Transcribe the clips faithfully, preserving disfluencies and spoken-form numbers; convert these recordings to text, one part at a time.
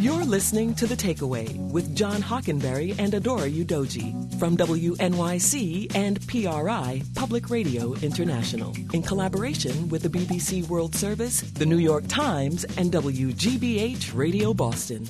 You're listening to The Takeaway with John Hockenberry and Adora Udoji from W N Y C and P R I Public Radio International in collaboration with the B B C World Service, the New York Times, and W G B H Radio Boston.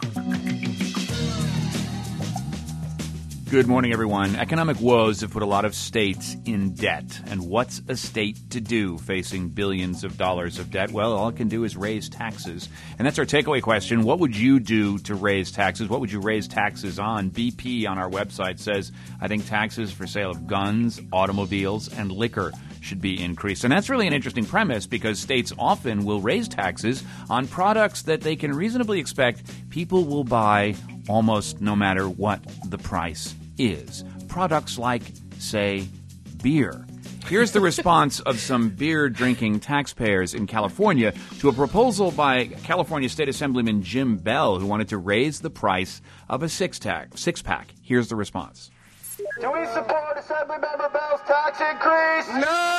Good morning, everyone. Economic woes have put a lot of states in debt. And what's a state to do facing billions of dollars of debt? Well, all it can do is raise taxes. And that's our takeaway question. What would you do to raise taxes? What would you raise taxes on? B P on our website says, I think taxes for sale of guns, automobiles, and liquor should be increased. And that's really an interesting premise because states often will raise taxes on products that they can reasonably expect people will buy almost no matter what the price is. Products like, say, beer. Here's the response of some beer-drinking taxpayers in California to a proposal by California State Assemblyman Jim Bell, who wanted to raise the price of a six-pack. Six-pack. Here's the response. Do we support Assemblymember Bell's tax increase?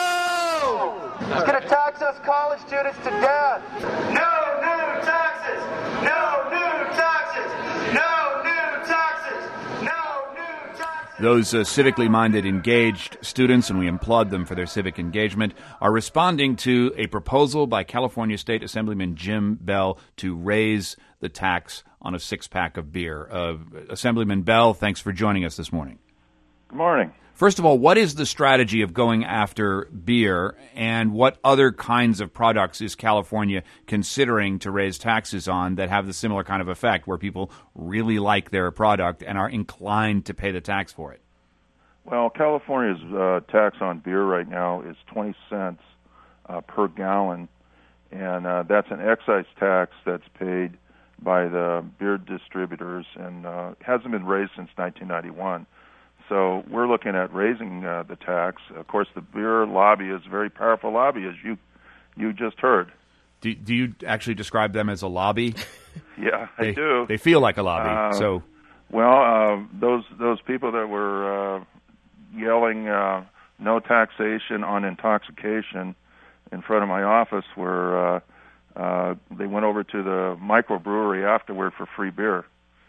No! It's going to tax us college students to death. No new taxes! No new taxes! No new taxes! No new taxes! Those uh, civically minded, engaged students, and we applaud them for their civic engagement, are responding to a proposal by California State Assemblyman Jim Bell to raise the tax on a six-pack of beer. Uh, Assemblyman Bell, thanks for joining us this morning. Good morning. First of all, what is the strategy of going after beer, and what other kinds of products is California considering to raise taxes on that have the similar kind of effect where people really like their product and are inclined to pay the tax for it? Well, California's uh, tax on beer right now is twenty cents uh, per gallon, and uh, that's an excise tax that's paid by the beer distributors and uh, hasn't been raised since nineteen ninety-one. So we're looking at raising uh, the tax. Of course, the beer lobby is a very powerful lobby, as you you just heard. Do, do you actually describe them as a lobby? Yeah, they, I do. They feel like a lobby. Uh, so, well, uh, those those people that were uh, yelling uh, "no taxation on intoxication" in front of my office were uh, uh, they went over to the microbrewery afterward for free beer.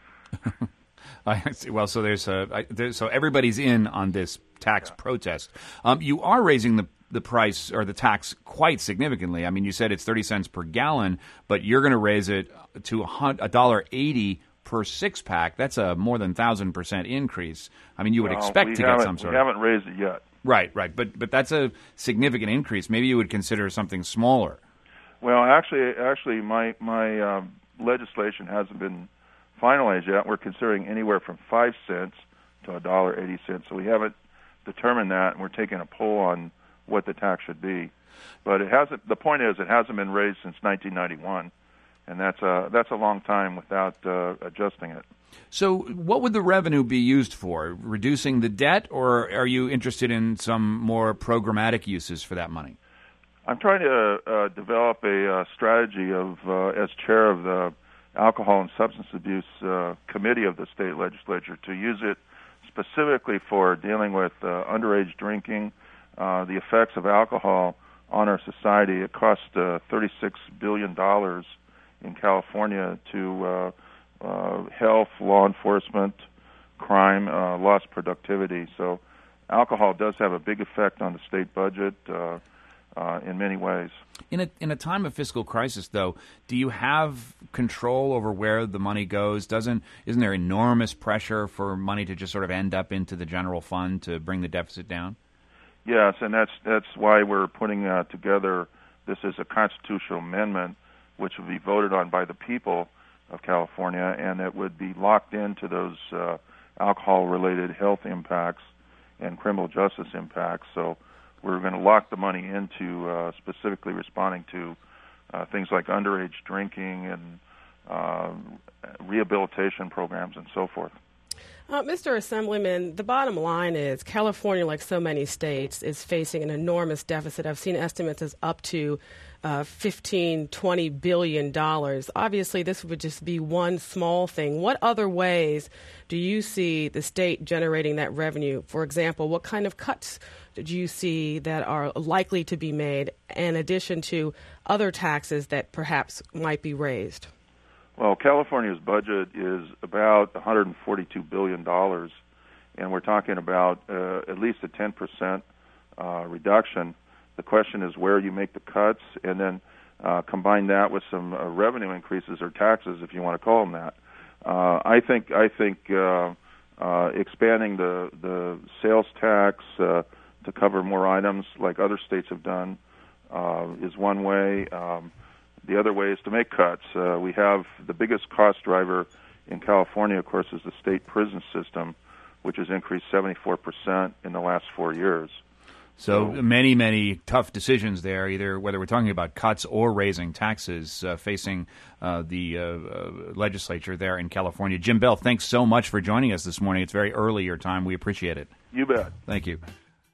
I see. Well, so there's a I, there's, so everybody's in on this tax yeah. protest. Um, you are raising the the price or the tax quite significantly. I mean, you said it's thirty cents per gallon, but you're going to raise it to a dollar eighty per six pack. That's a more than thousand percent increase. I mean, you would well, expect to get some sort. We of... haven't raised it yet. Right, right, but but that's a significant increase. Maybe you would consider something smaller. Well, actually, actually, my my uh, legislation hasn't been finalized yet. We're considering anywhere from five cents to a dollar eighty cents. So we haven't determined that, and we're taking a poll on what the tax should be. But it hasn't. The point is, it hasn't been raised since nineteen ninety-one, and that's a that's a long time without uh, adjusting it. So, what would the revenue be used for? Reducing the debt, or are you interested in some more programmatic uses for that money? I'm trying to uh, develop a uh, strategy of, uh, as chair of the Alcohol and Substance Abuse uh, Committee of the state legislature, to use it specifically for dealing with uh, underage drinking, uh, the effects of alcohol on our society. It costs uh, thirty-six billion dollars in California to uh, uh, health, law enforcement, crime, uh, lost productivity. So alcohol does have a big effect on the state budget uh, uh, in many ways. In a in a time of fiscal crisis, though, do you have control over where the money goes? Doesn't isn't there enormous pressure for money to just sort of end up into the general fund to bring the deficit down? Yes, and that's that's why we're putting uh, together this is a constitutional amendment, which will be voted on by the people of California, and it would be locked into those uh, alcohol-related health impacts and criminal justice impacts. So we're going to lock the money into uh, specifically responding to uh, things like underage drinking and uh, rehabilitation programs and so forth. Uh, Mister Assemblyman, the bottom line is California, like so many states, is facing an enormous deficit. I've seen estimates as up to uh, fifteen, twenty billion dollars. Obviously, this would just be one small thing. What other ways do you see the state generating that revenue? For example, what kind of cuts do you see that are likely to be made in addition to other taxes that perhaps might be raised? Well, California's budget is about one hundred forty-two billion dollars, and we're talking about uh, at least a ten percent uh, reduction. The question is where you make the cuts, and then uh, combine that with some uh, revenue increases or taxes, if you want to call them that. Uh, I think I think uh, uh, expanding the the sales tax uh, to cover more items, like other states have done, uh, is one way. Um, the other way is to make cuts. Uh, we have the biggest cost driver in California, of course, is the state prison system, which has increased seventy-four percent in the last four years. So many, many tough decisions there, either whether we're talking about cuts or raising taxes uh, facing uh, the uh, uh, legislature there in California. Jim Bell, thanks so much for joining us this morning. It's very early your time. We appreciate it. You bet. Thank you.